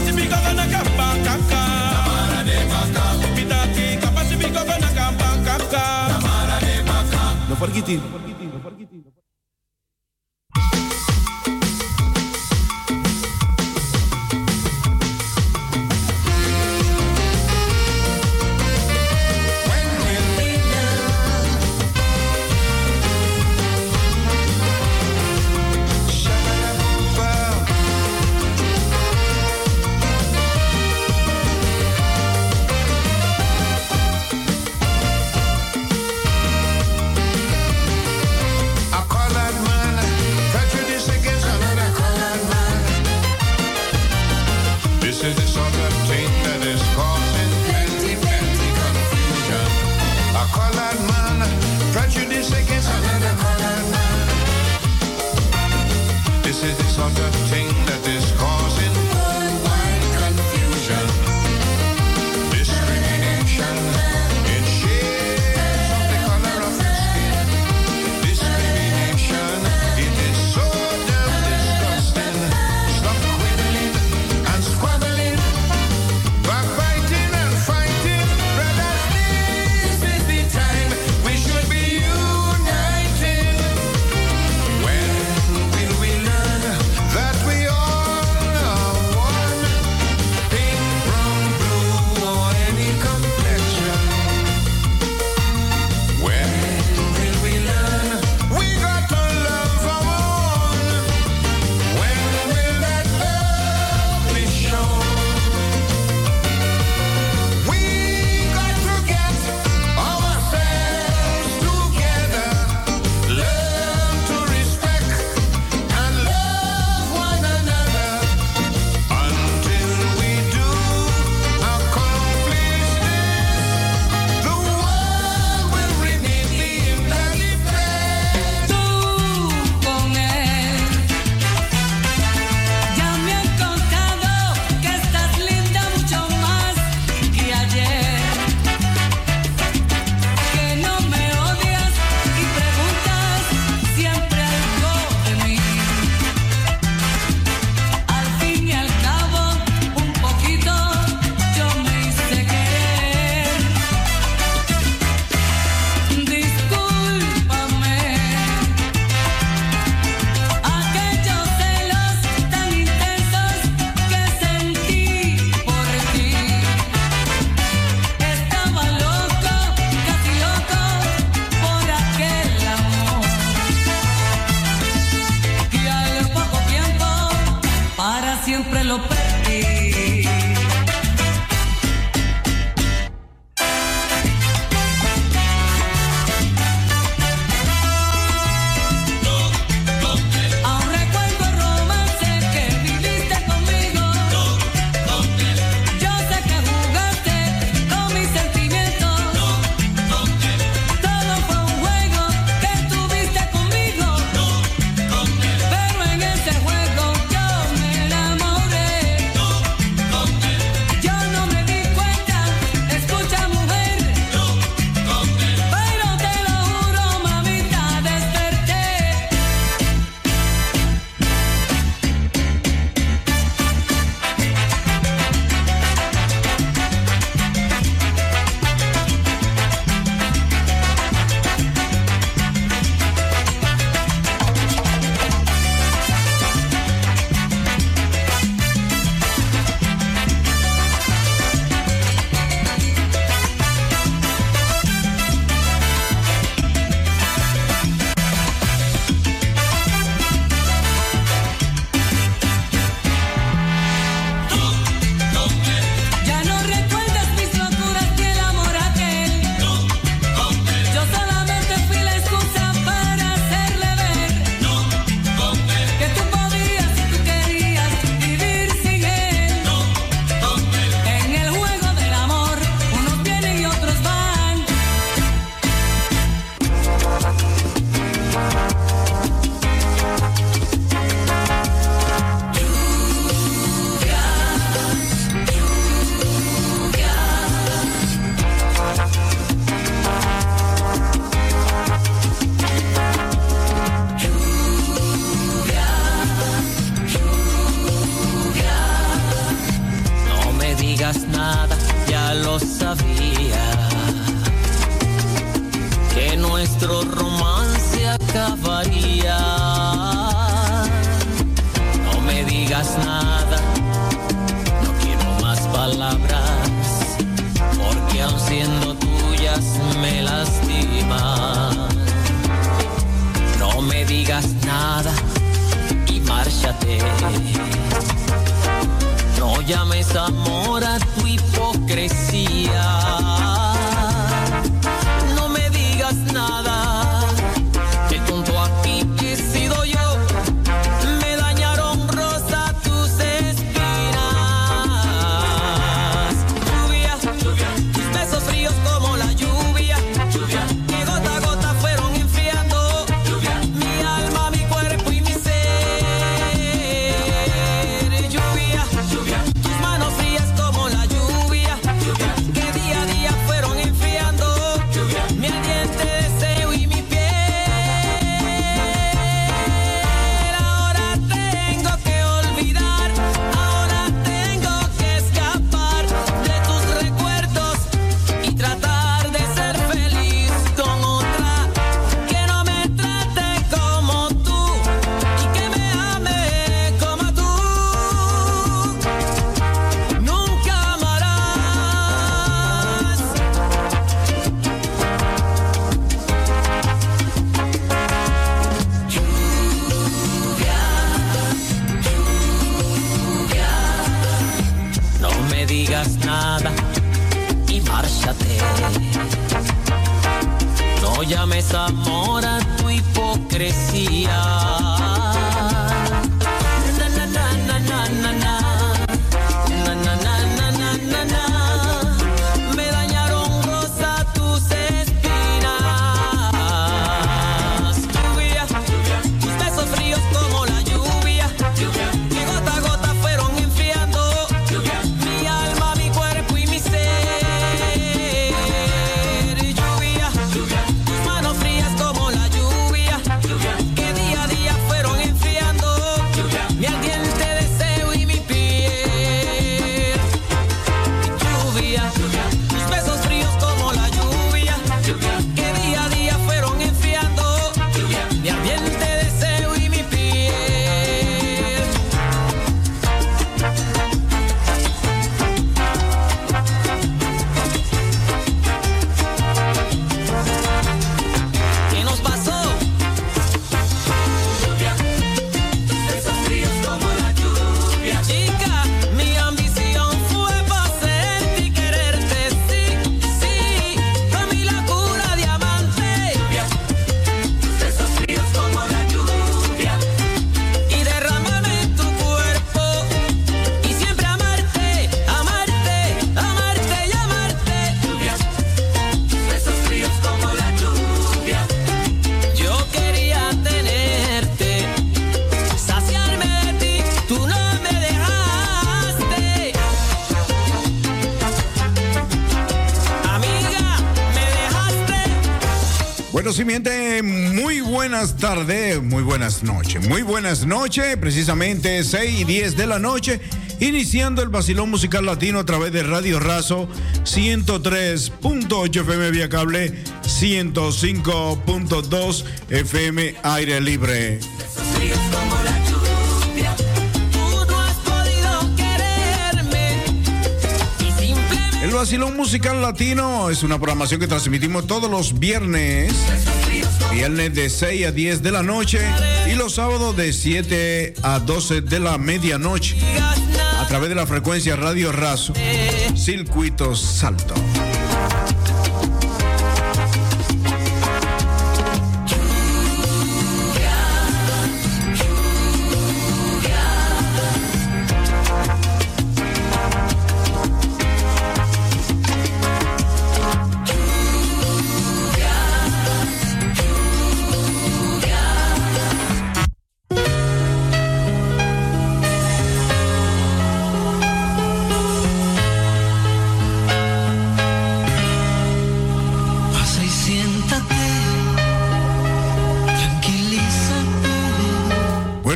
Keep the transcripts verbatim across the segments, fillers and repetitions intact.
No forget it. digas nada, ya lo sabía, que nuestro romance acabaría. No me digas nada, no quiero más palabras, porque aun siendo tuyas me lastiman. No me digas nada y márchate. No llames amor a tu hipocresía. No me digas nada, el punto aquí he sido yo. Me dañaron rosa tus espinas. Lluvia, lluvia, tus besos fríos como la lluvia. Lluvia, que gota a gota fueron enfriando. Lluvia, mi alma, mi cuerpo y mi ser. Lluvia, lluvia, tus manos frías como la lluvia. Lluvia, que día a día fueron enfriando. Lluvia, mi ardiente deseo y mi piel. Ahora tengo que olvidar, ahora tengo que escapar de tus recuerdos y tratar de ser feliz con otra que no me trate como tú y que me ame como tú. Nunca amarás. Lluvia, lluvia, no me digas nada y márchate. No llames amor a tu hipocresía. Na, na, na, na, na, na, na. Na, na, na, na, na, na, na. Me dañaron rosa tus espinas. Lluvia, tus besos fríos como la lluvia. Lluvia, que gota a gota fueron enfriando. Lluvia, mi alma, mi cuerpo y mi ser. Lluvia, lluvia, tus manos frías como la lluvia. Lluvia, que día a día fueron enfriando. Lluvia, mi ardiente deseo y mi piel. Lluvia, lluvia, tus besos fríos como la lluvia. Lluvia, que día a día fueron enfriando. Lluvia, mi ardiente deseo y mi piel. ¿Qué nos pasó? Lluvia, besos fríos como la lluvia. Chica, mi ambición fue poseerte y quererte, sí, sí, con mi locura de amante. Lluvia, besos fríos como la lluvia. Y derramarme en tu cuerpo y siempre amarte, amarte, amarte y amarte. Lluvia, besos fríos como la lluvia. Yo quería tenerte, saciarme de ti, tú no me dejaste. Amiga, me dejaste. Bueno, simiente, muy buenas tardes, muy buenas noches, muy buenas noches, precisamente seis y diez de la noche, iniciando el vacilón musical latino a través de Radio Razo, ciento tres punto ocho F M vía cable, ciento cinco punto dos F M aire libre. Besos fríos como la lluvia. Tú no has podido quererme y simplemente El vacilón musical latino es una programación que transmitimos todos los viernes, viernes de seis a diez de la noche y los sábados de siete a doce de la medianoche a través de la frecuencia Radio Razo, Circuito Salto.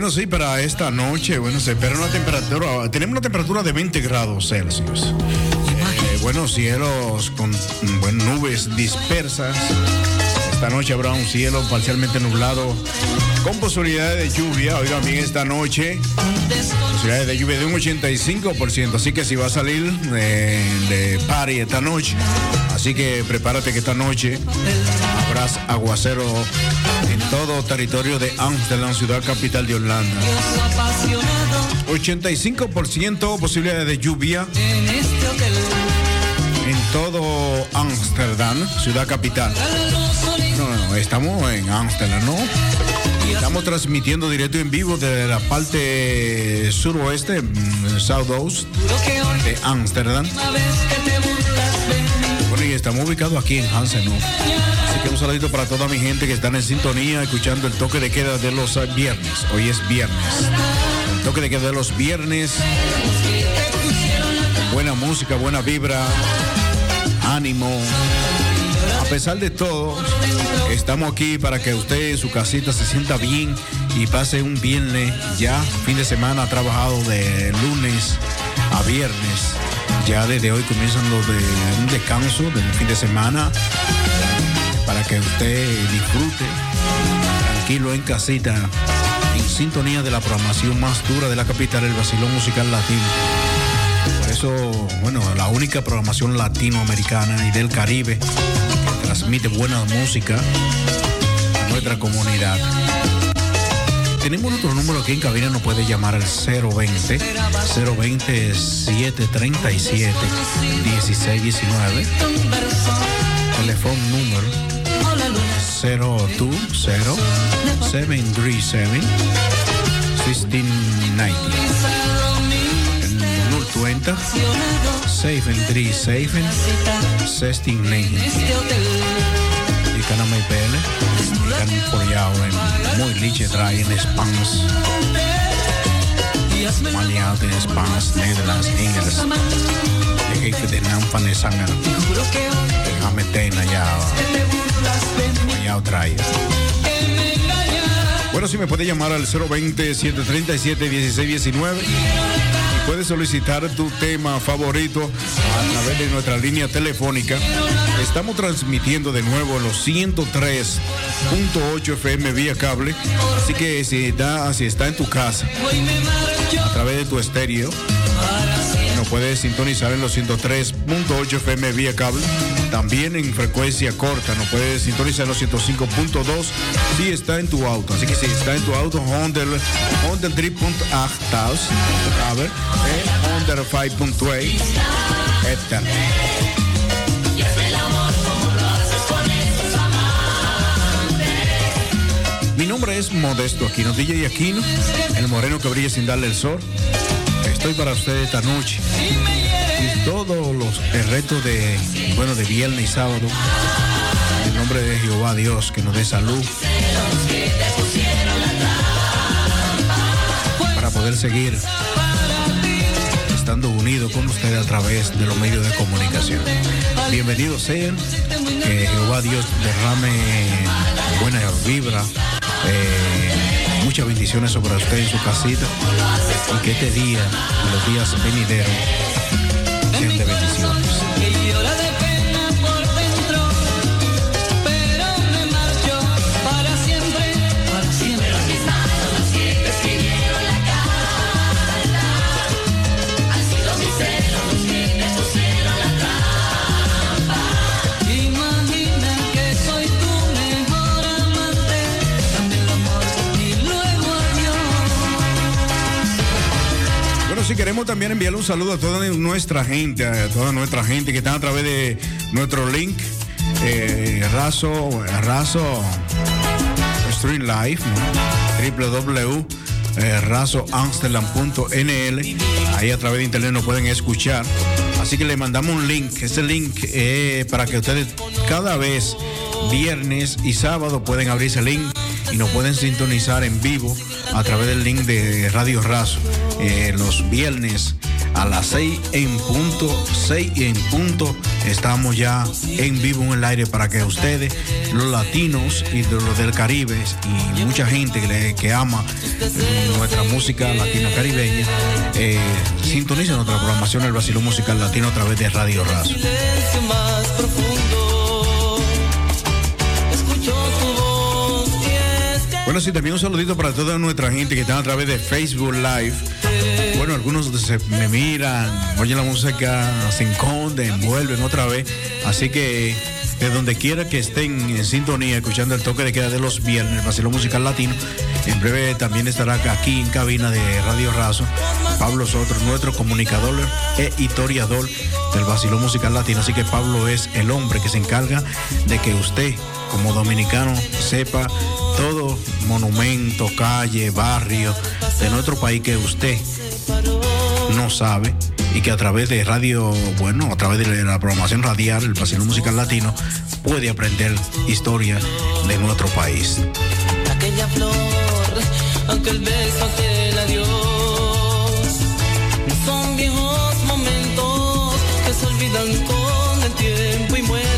Bueno, sí, para esta noche, bueno, se espera una temperatura, tenemos una temperatura de veinte grados Celsius. Eh, buenos cielos con bueno, nubes dispersas. Esta noche habrá un cielo parcialmente nublado con posibilidades de lluvia. Oigan bien, esta noche posibilidades de lluvia de un ochenta y cinco por ciento. Así que si va a salir de, de party esta noche, así que prepárate que esta noche habrá aguacero en todo territorio de Ámsterdam, ciudad capital de Holanda. ochenta y cinco por ciento posibilidades de lluvia en todo Ámsterdam, ciudad capital. No, no, estamos en Ámsterdam, ¿no? Estamos transmitiendo directo en vivo desde la parte suroeste, South-Ost de Ámsterdam. Bueno, y estamos ubicados aquí en Hansen, ¿no? Así que un saludito para toda mi gente que están en sintonía, escuchando el toque de queda de los viernes. Hoy es viernes. El toque de queda de los viernes. Buena música, buena vibra, ánimo. A pesar de todo, estamos aquí para que usted en su casita se sienta bien y pase un viernes ya, fin de semana, ha trabajado de lunes a viernes. Ya desde hoy comienzan los de un descanso del fin de semana para que usted disfrute tranquilo en casita, en sintonía de la programación más dura de la capital, el vacilón musical latino. Por eso, bueno, la única programación latinoamericana y del Caribe que transmite buena música a nuestra comunidad. Tenemos otro número aquí en cabina, nos puede llamar al cero veinte, cero veinte, siete treinta y siete, dieciséis diecinueve. Teléfono número cero dos cero, siete tres siete, uno seis nueve cero. veinte, seis tres siete, uno seis nueve. Y canal M P L, y canal por allá en muy liche trae en Spans. Maniato en Spans, Nederlands, Engels. De jefe de Nampan de Sanger. Déjame tener allá. Allá trae. Bueno, si me puede llamar al cero veinte, siete treinta y siete, dieciséis diecinueve. Puedes solicitar tu tema favorito a través de nuestra línea telefónica. Estamos transmitiendo de nuevo los ciento tres punto ocho F M vía cable. Así que si está, si está en tu casa, a través de tu estéreo, nos puedes sintonizar en los ciento tres punto ocho F M vía cable. También en frecuencia corta nos puedes sintonizar en los ciento cinco punto dos si está en tu auto. Así que si está en tu auto, Honda Honda tres punto ocho, a ver, Honda cinco punto ocho, etcétera. Mi nombre es Modesto Aquino, D J Aquino, el moreno que brilla sin darle el sol. Estoy para ustedes esta noche y todos los el resto de bueno de viernes y sábado, en el nombre de Jehová Dios que nos dé salud para poder seguir estando unidos con ustedes a través de los medios de comunicación. Bienvenidos sean, que Jehová Dios derrame buena vibra, eh, muchas bendiciones sobre usted en su casita y que este día y los días venideros sean de bendiciones. Si queremos también enviarle un saludo a toda nuestra gente, a toda nuestra gente que está a través de nuestro link, eh, Razo, Razo Stream Live, ¿no? doble u doble u doble u punto razo amsterdam punto n l. Ahí a través de internet nos pueden escuchar. Así que le mandamos un link. Ese link es para que ustedes cada vez, viernes y sábado, pueden abrir ese link y nos pueden sintonizar en vivo a través del link de Radio Razo. Eh, los viernes a las seis en punto, seis en punto, estamos ya en vivo en el aire para que ustedes, los latinos y los del Caribe y mucha gente que, le, que ama nuestra música latino-caribeña, eh, sintonicen nuestra programación El Vacilón Musical Latino a través de Radio Razo. Bueno, sí, también un saludito para toda nuestra gente que están a través de Facebook Live. Bueno, algunos se me miran, oyen la música, se esconden, vuelven otra vez. Así que de donde quiera que estén en sintonía, escuchando el toque de queda de los viernes, el Vacilón Musical Latino, en breve también estará aquí en cabina de Radio Razo Pablo Soto, nuestro comunicador e historiador del Vacilón Musical Latino. Así que Pablo es el hombre que se encarga de que usted, como dominicano, sepa todo monumento, calle, barrio de nuestro país que usted no sabe y que a través de radio, bueno, a través de la programación radial, el Vacilón Musical Latino, puede aprender historia de nuestro país. Aquella flor, aunque el beso que la dio, son viejos momentos que se olvidan con el tiempo y mueren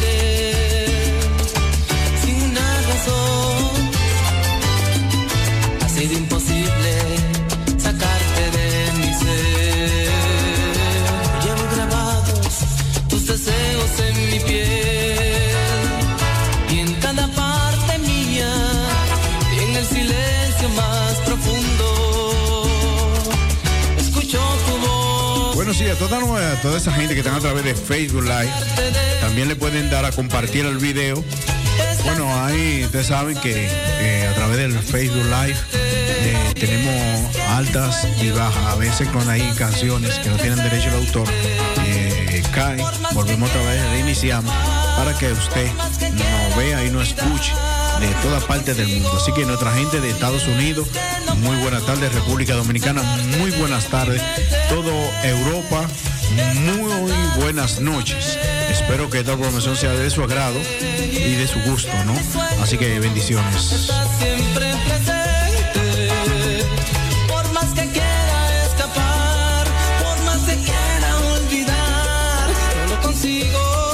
sin una razón. Ha sido imposible sacarte de mi ser. Llevo grabados tus deseos en mi piel y en cada parte mía y en el silencio más profundo escucho tu voz. Bueno, sí, a toda, a toda esa gente que están a través de Facebook Live, también le pueden dar a compartir el video. Bueno, ahí ustedes saben que eh, a través del Facebook Live eh, tenemos altas y bajas. A veces con ahí canciones que no tienen derecho de autor eh, caen, volvemos otra vez, reiniciamos para que usted nos vea y nos escuche de toda parte del mundo. Así que nuestra gente de Estados Unidos, muy buenas tardes. República Dominicana, muy buenas tardes. Todo Europa, muy buenas noches. Espero que esta programación sea de su agrado y de su gusto, ¿no? Así que bendiciones. Siempre presente, por más que quiera escapar, por más que quiera olvidar, no lo consigo.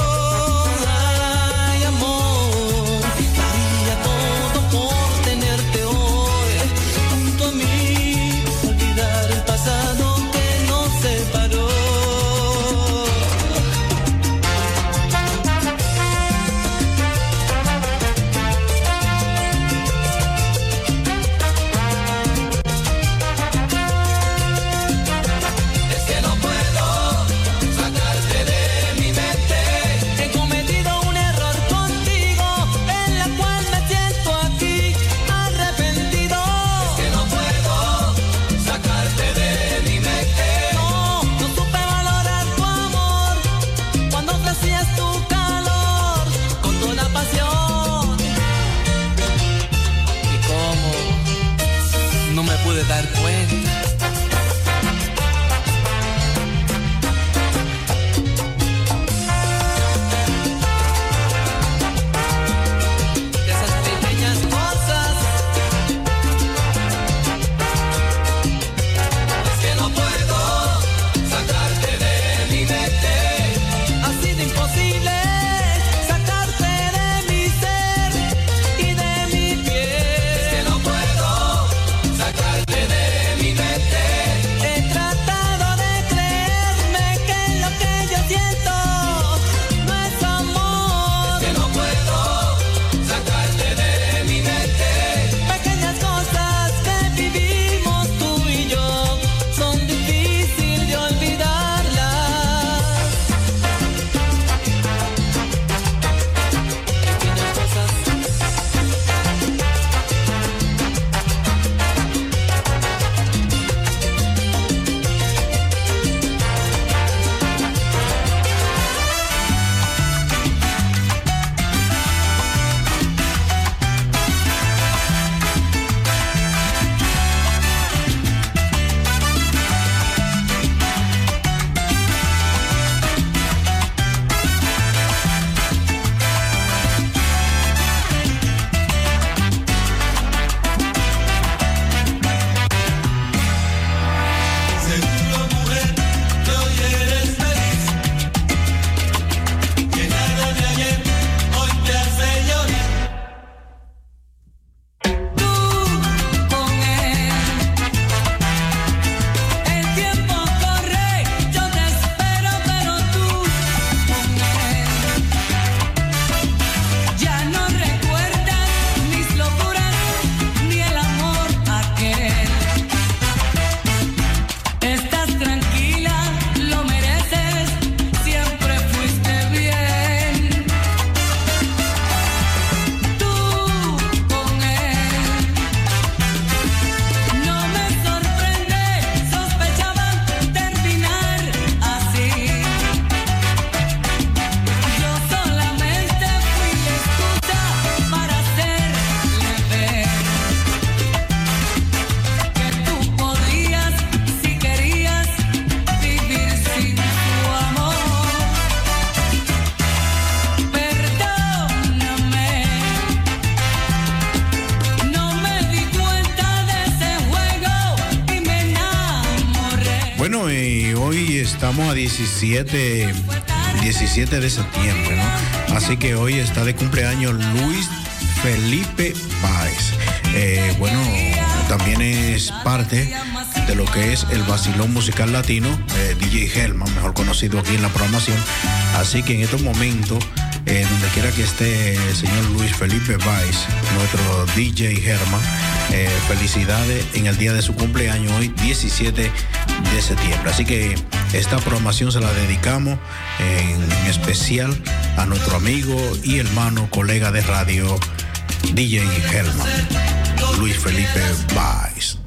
Ay, amor, daría todo por tenerte hoy junto a mí, olvidar el pasado que nos separó. estamos a diecisiete, diecisiete de septiembre, ¿no? Así que hoy está de cumpleaños Luis Felipe Páez. Eh, bueno, también es parte de lo que es el vacilón musical latino, eh, D J Helman, mejor conocido aquí en la programación. Así que en estos momentos, eh, donde quiera que esté el señor Luis Felipe Páez, nuestro D J Helman, eh, felicidades en el día de su cumpleaños, hoy diecisiete de septiembre. Así que esta programación se la dedicamos en especial a nuestro amigo y hermano, colega de radio, D J Helman, Luis Felipe Páez.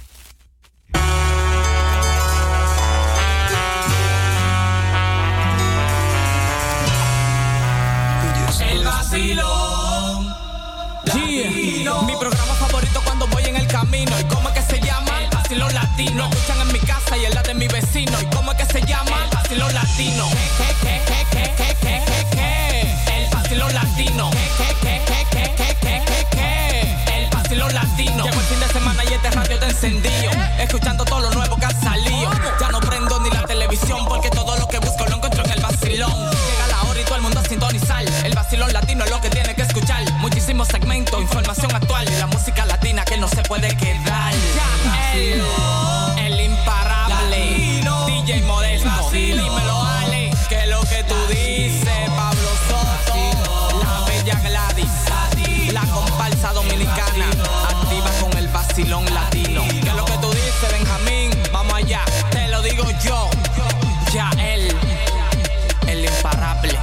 El vacilón. Yeah. Mi programa favorito cuando voy en el camino. ¿Y cómo es que se llama? El vacilón latino. Lo escuchan en mi casa y en la de mi vecino. ¿Y cómo es que se llama? El vacilón latino. ¿Qué, qué, qué, qué, qué, qué, qué, qué? El vacilón latino. ¿Qué, qué, qué, qué, qué, qué, qué, qué? El vacilón latino. Llegó el fin de semana y este radio está encendido, escuchando todo lo nuevo que ha salido. Ya no prendo ni la televisión porque todo lo que busco lo encuentro en el vacilón. Llega la hora y todo el mundo a sintonizar. El vacilón latino es lo que tiene que escuchar. Muchísimos segmentos, información actual y la música latina que no se puede quedar. El, el imparable latino. D J Modesto, dímelo Ale, que lo que tú dices, Pablo Soto, la bella Gladys, la comparsa dominicana, activa con el vacilón latino. Que lo que tú dices, Benjamín, vamos allá, te lo digo yo, ya él, el imparable.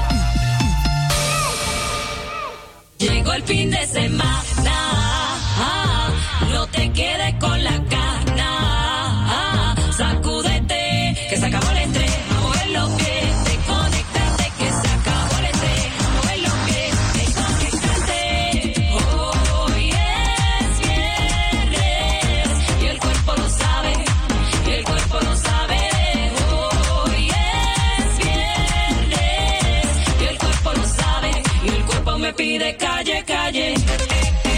Llegó el fin de semana, ah, no te quedes con la gana, ah, sacúdete, que se acabó el estrés, vamos a ver lo que te conectaste, que se acabó el estrés, vamos a ver lo que te conectaste. Hoy es viernes y el cuerpo lo sabe, y el cuerpo lo sabe. Hoy es viernes y el cuerpo lo sabe, y el cuerpo me pide calle, calle.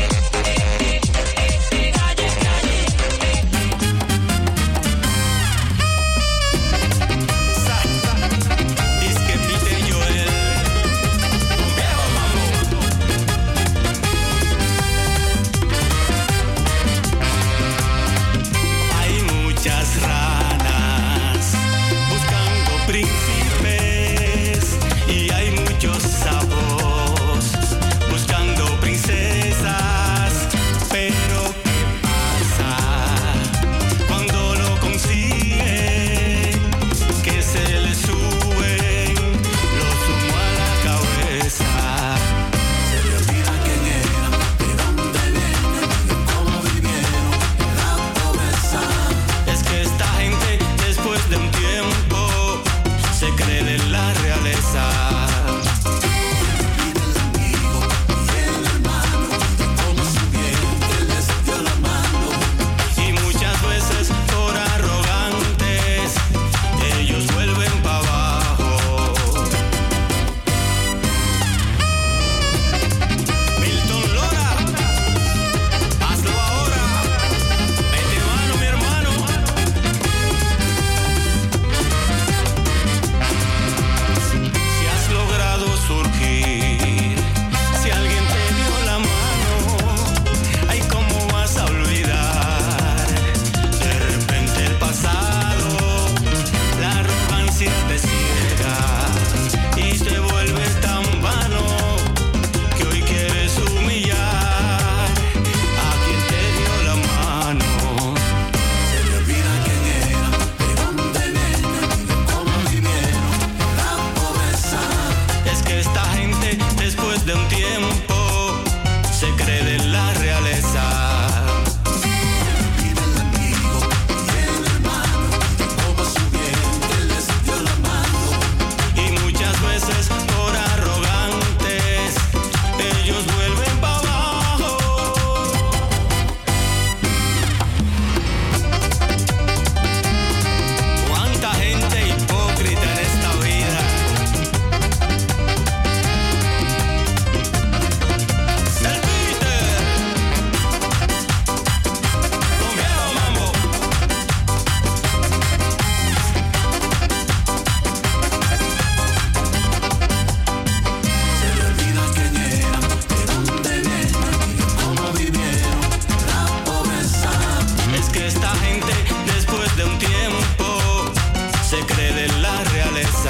se cree en la realeza.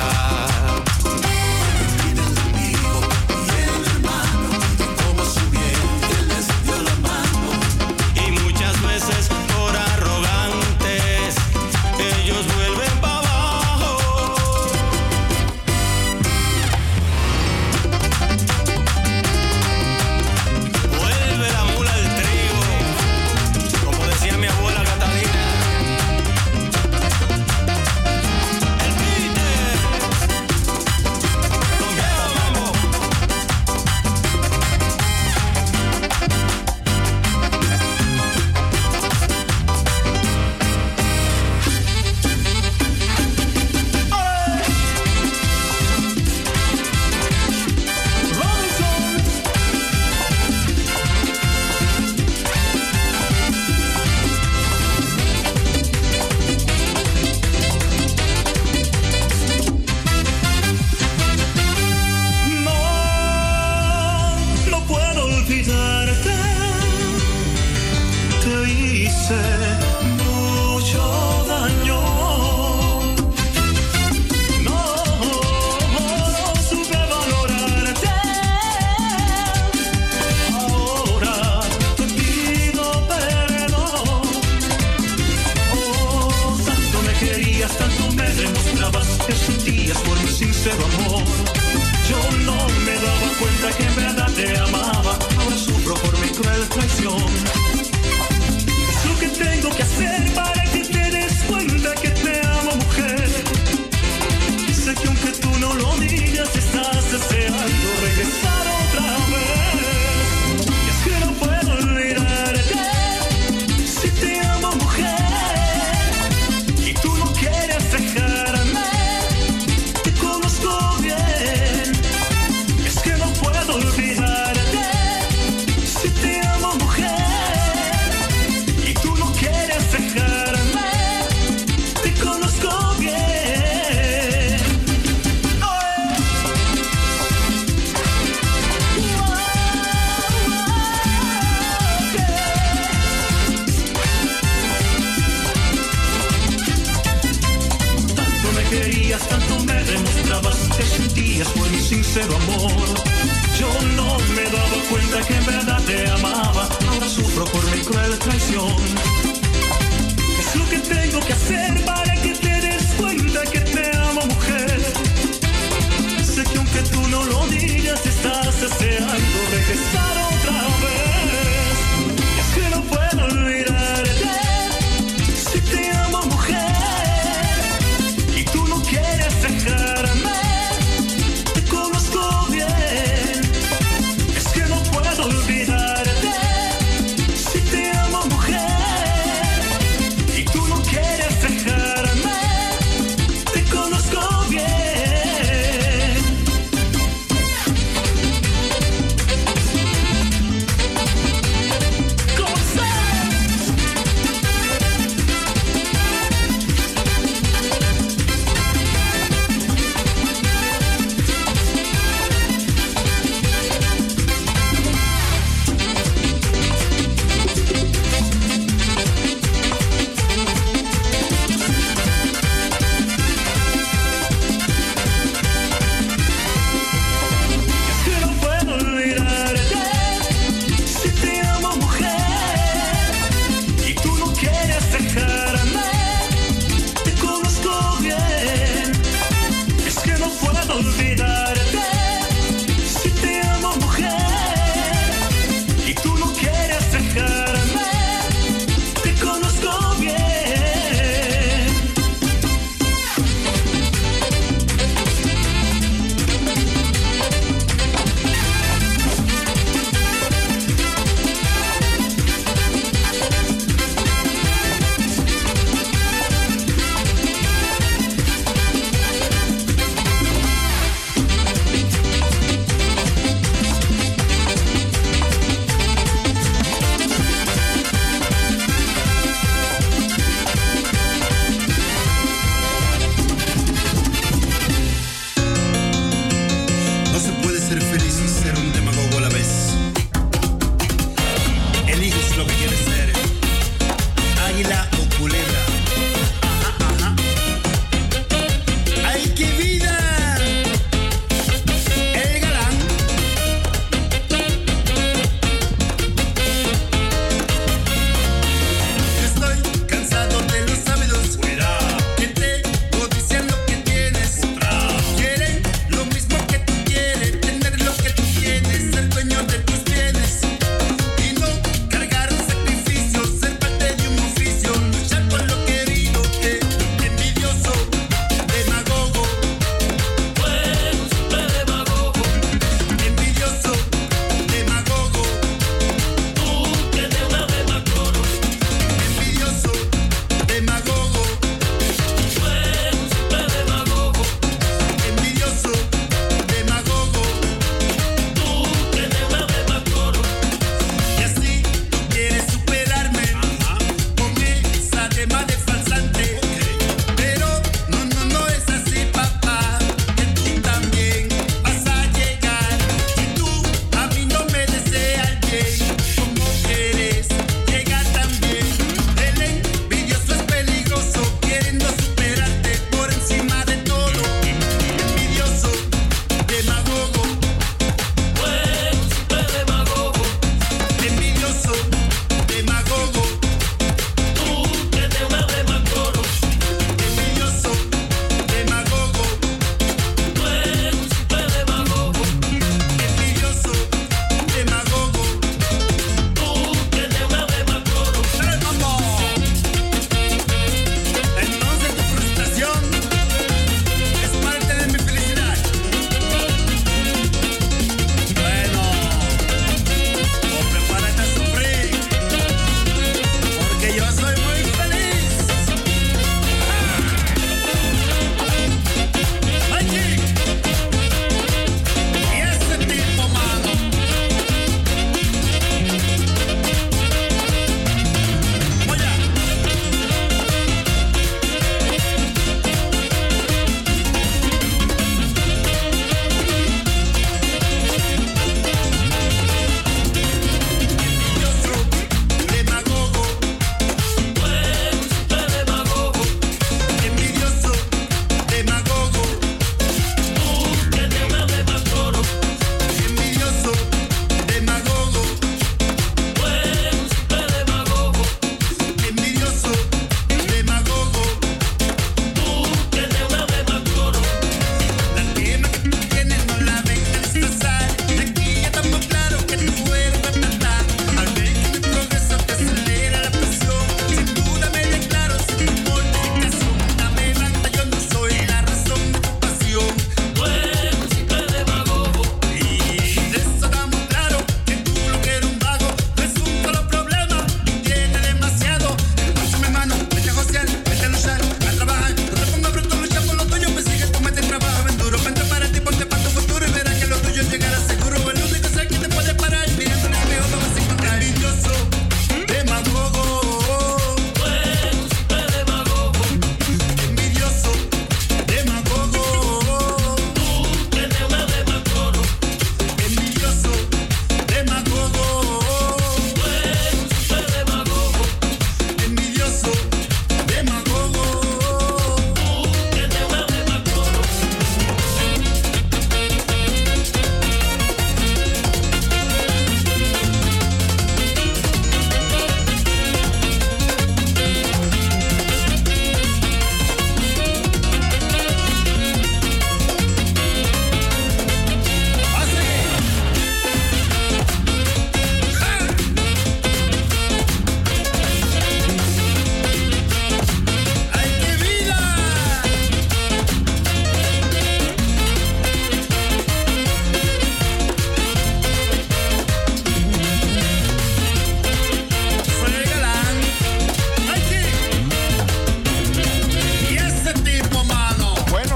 Dejar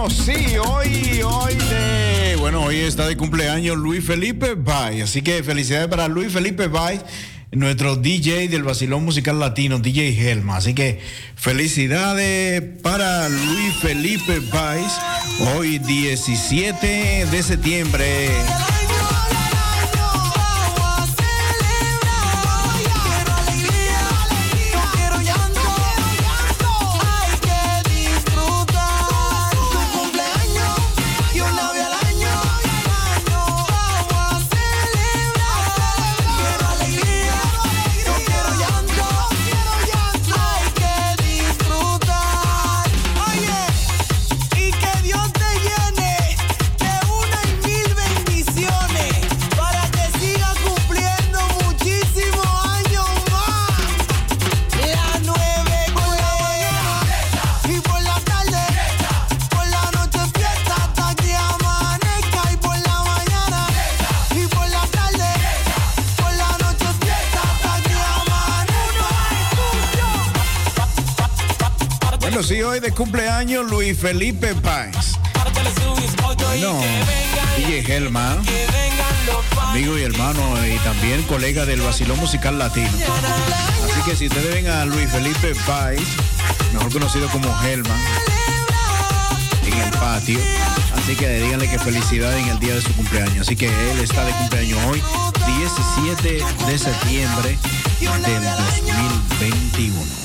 Bueno, sí, hoy, hoy de... Bueno, hoy está de cumpleaños Luis Felipe Baez. Así que felicidades para Luis Felipe Baez, nuestro D J del Vacilón Musical Latino, D J Helma. Así que felicidades para Luis Felipe Baez. Hoy diecisiete de septiembre. Sí, hoy de cumpleaños Luis Felipe Baez. Bueno, D J Helma, amigo y hermano y también colega del Vacilón Musical Latino. Así que si ustedes ven a Luis Felipe Baez, mejor conocido como Helma, en el patio, así que díganle que felicidades en el día de su cumpleaños. Así que él está de cumpleaños hoy, diecisiete de septiembre del dos mil veintiuno.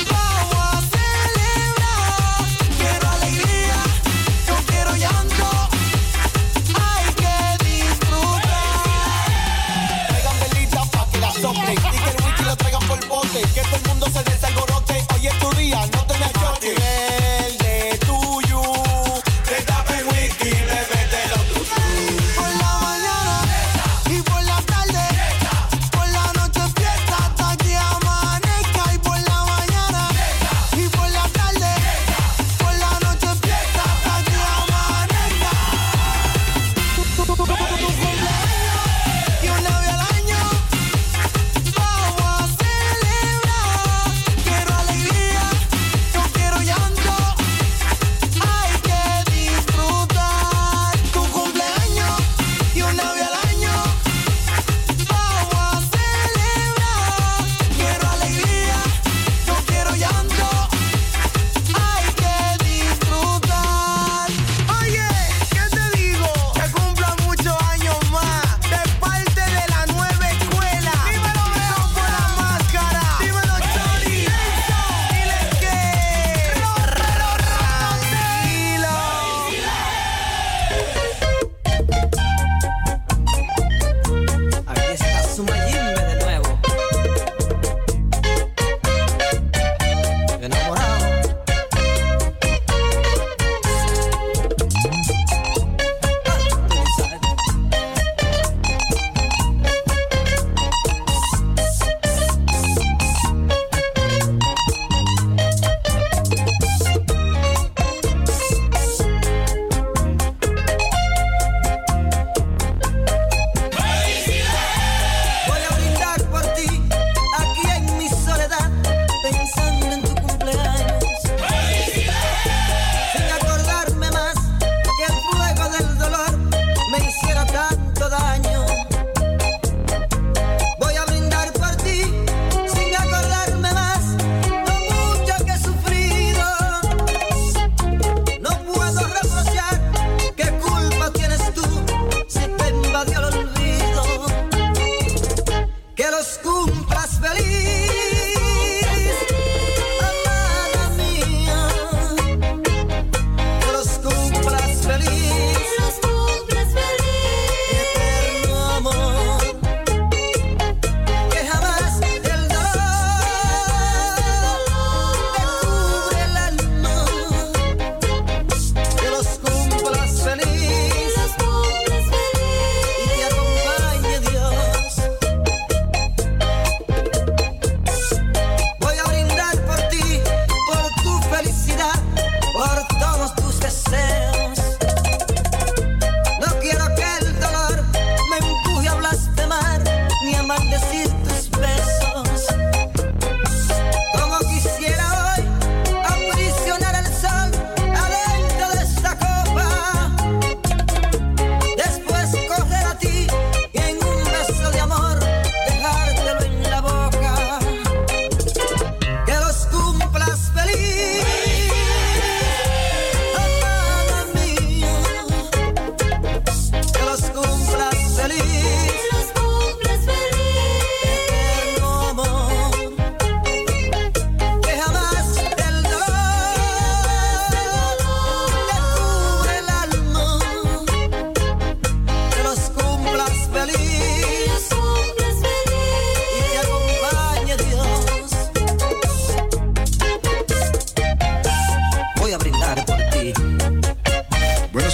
Que todo el mundo se desalborote. Hoy es tu día, no te me achoques. El de tuyo, te tapa el whisky, bébetelo tú. Por la mañana y por la tarde, por la noche fiesta hasta que amanezca. Y por la mañana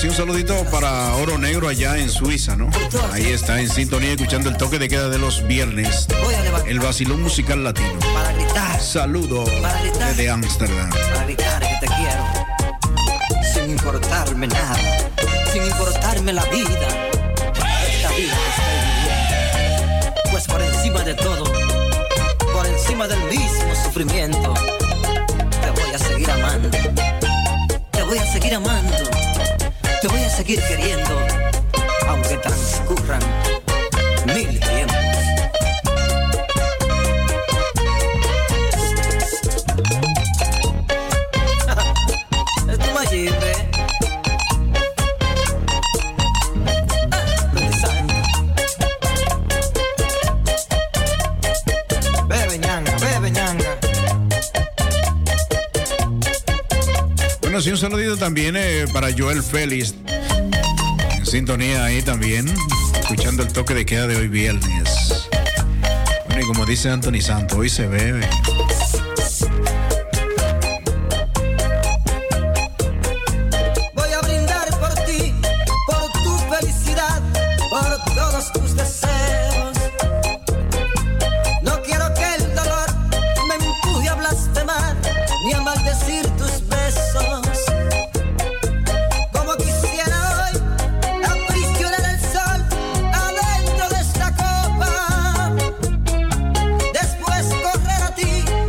sí, un saludito para Oro Negro allá en Suiza, ¿no? Ahí está, en sintonía, escuchando el toque de queda de los viernes. El vacilón musical latino. Para gritar. Saludo Para gritar. desde Ámsterdam. Para gritar que te quiero. Sin importarme nada. Sin importarme la vida. Esta vida que estoy viviendo. Pues por encima de todo, por encima del mismo sufrimiento, te voy a seguir amando. Te voy a seguir amando. Te voy a seguir queriendo, aunque transcurran mil tiempos. Es tu mayimbe. Bebe ñanga, bebe ñanga. Bueno, sí, un saludito también eh, para Joel Félix. En sintonía ahí también, escuchando el toque de queda de hoy viernes. Bueno, y como dice Anthony Santos, hoy se bebe. Voy a brindar por ti, por tu felicidad, por todos tus deseos. No quiero que el dolor me empuje a blasfemar ni a maldecir tus besos. Como quisiera hoy aprisionar el sol adentro de esta copa, después correr a ti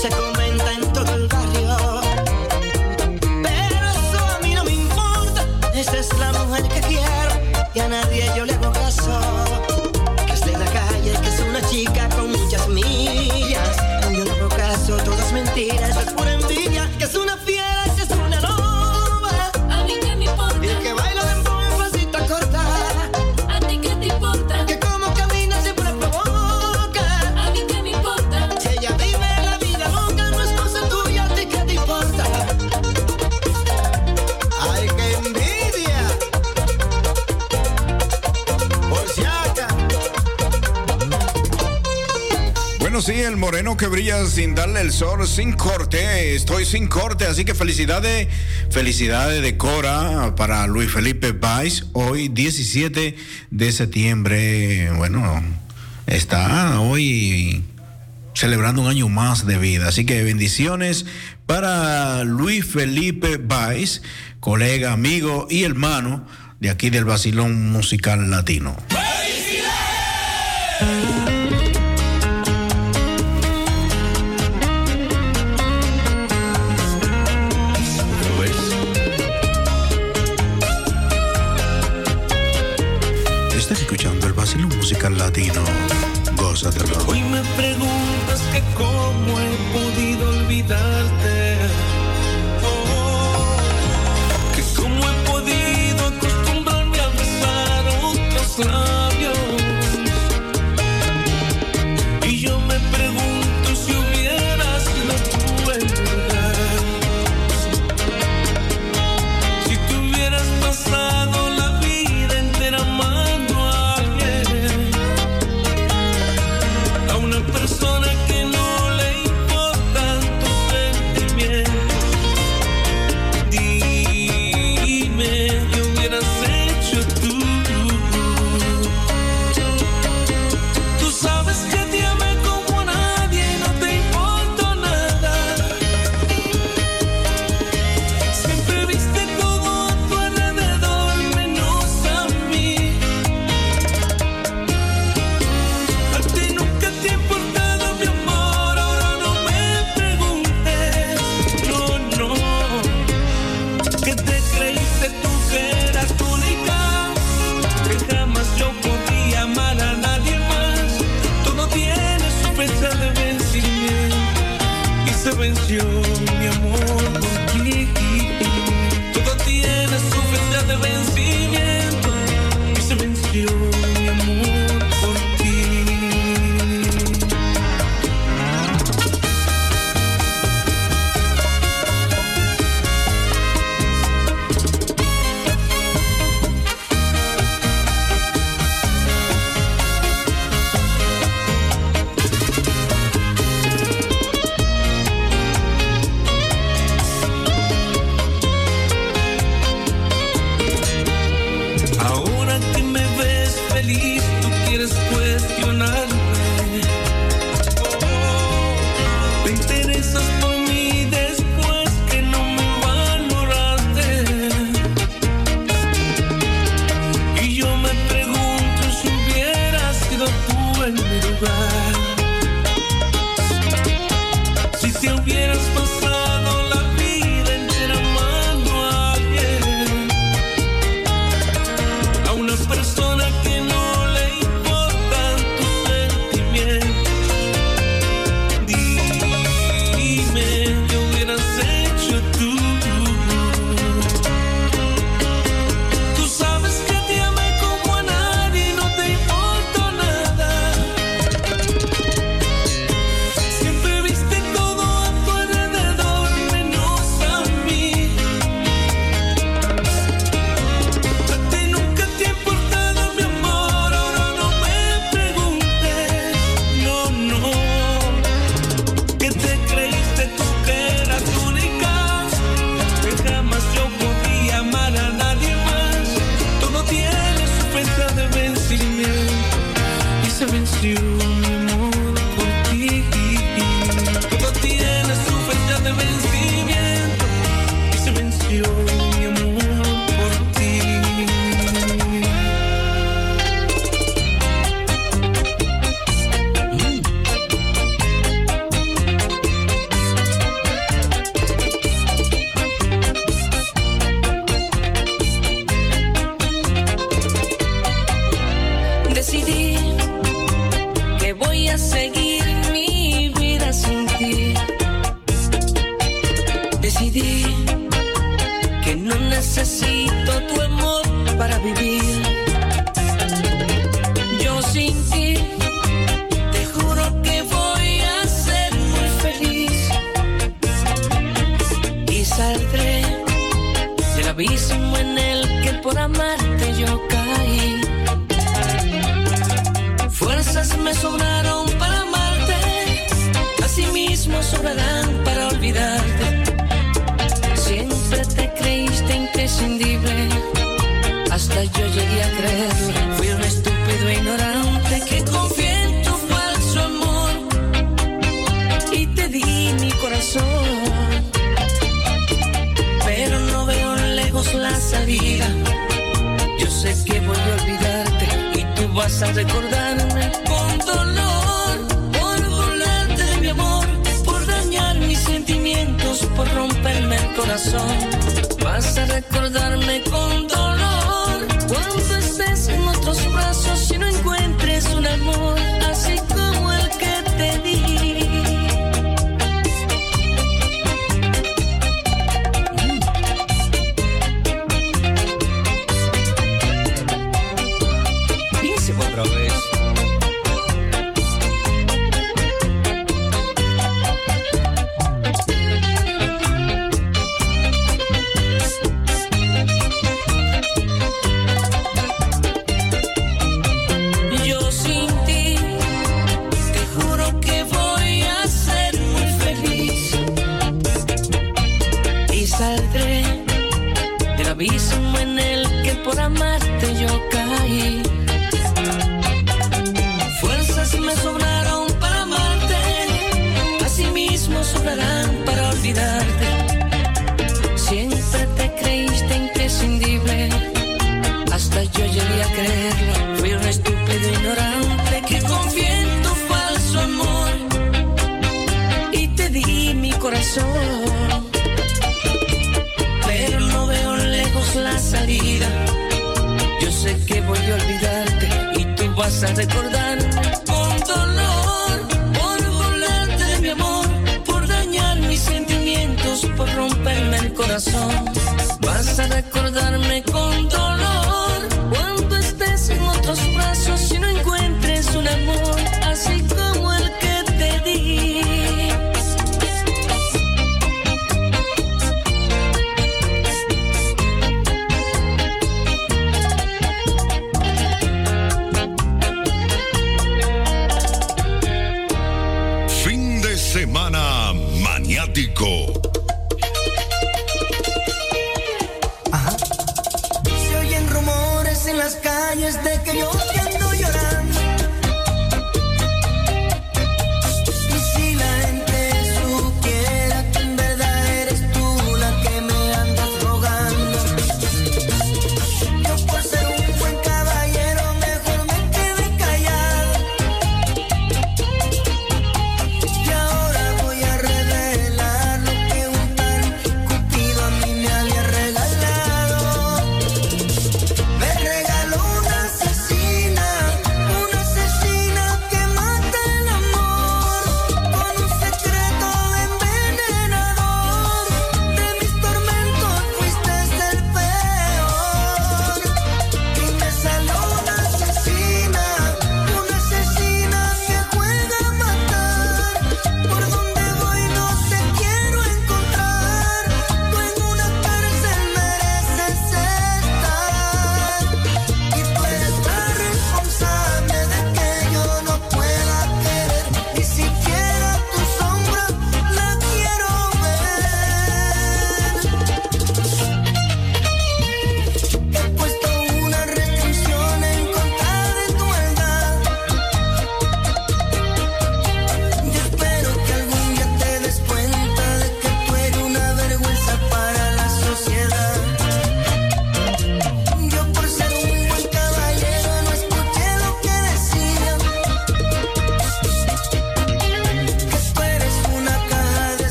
se comenta en todo el barrio. Pero eso a mí no me importa, esa es la mujer que quiero y a nadie yo le hago caso. Que es de la calle, que es una chica con muchas millas. No yo le hago caso, todo es mentira, eso es pura envidia. Que es una fiera, que es una loba. A mí que me importa. Y el que baila de empuje en pasita corta. A ti que te importa. Que como camina siempre provoca. A mí que me importa. Si ella vive la vida loca, no es cosa tuya, a ti que te importa. Ay, qué envidia. Por si acá. Bueno, sí, el moreno que brilla sin darle el sol, sin corte. Estoy sin corte, así que felicidades, felicidades de Cora para Luis Felipe Valls. Hoy, diecisiete de septiembre, bueno, está hoy celebrando un año más de vida. Así que bendiciones para Luis Felipe Valls, colega, amigo y hermano de aquí del Vacilón Musical Latino. Estás escuchando el Vacilón Musical Latino. Gózatelo. Hoy me preguntas que cómo he podido olvidarte. Oh, que cómo he podido acostumbrarme a besar otros labios. Y yo me pregunto si hubieras sido tú en verdad. Si tú hubieras pasado la vida entera amando a alguien, a una persona que no le importan tus sentimientos. Dime, ¿qué hubieras hecho tú? Tú sabes que te amé como a nadie, no te importó nada. Siempre viste todo a tu alrededor, menos a mí. A ti nunca te ha importado mi amor, ahora no me preguntes. No, no, que te creíste tú que eras única, que jamás yo podía amar a nadie más. Todo tiene su fecha de vencimiento y se venció mi amor por ti. Todo tiene su fecha de vencimiento y se venció mi amor por ti. por amarte yo caí. Fuerzas me sobraron para amarte, asimismo sobrarán para olvidarte. Siempre te creíste imprescindible, hasta yo llegué a creerlo. Fui un estúpido e ignorante que confié en tu falso amor y te di mi corazón. Pero no veo lejos la salida. Yo sé que voy a olvidarte y tú vas a recordarme con dolor, por burlarte de mi amor, por dañar mis sentimientos, por romperme el corazón. Vas a recordarme con dolor cuando estés en otros brazos y no encuentres un amor así como el que te di. Otra vez. Yo sin ti te juro que voy a ser muy feliz y saldré del abismo en el que por amarte yo caí. Me sobraron para amarte, asimismo sobrarán para olvidarte. Siempre te creíste imprescindible, hasta yo llegué a creerlo. Fui un estúpido ignorante que confié en tu falso amor y te di mi corazón. Pero no veo lejos la salida. Yo sé que voy a olvidarte y tú vas a recordarme con dolor, por burlarte de mi amor, por dañar mis sentimientos, por romperme el corazón. Vas a recordarme con dolor cuando estés en otros brazos y no encuentres un amor así como el que te di. Semana Maniático. Ajá. Se oyen rumores en las calles de que yo te